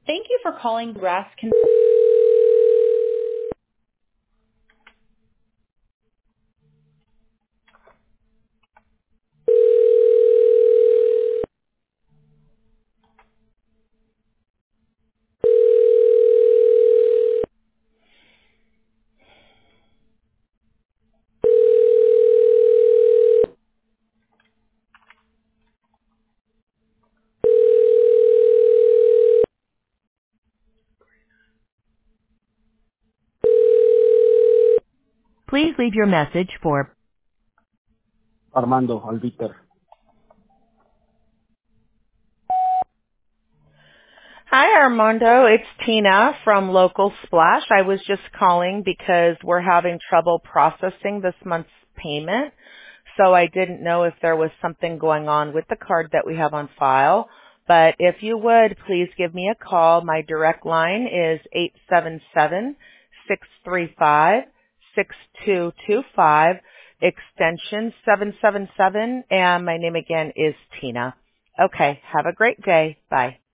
Thank you for calling Raskin. Please leave your message for Armando Albiter. Hi, Armando. It's Tina from Local Splash. I was just calling because we're having trouble processing this month's payment. So I didn't know if there was something going on with the card that we have on file. But if you would, please give me a call. My direct line is 877-635-6225, extension 777, and my name again is Tina. Okay, have a great day. Bye.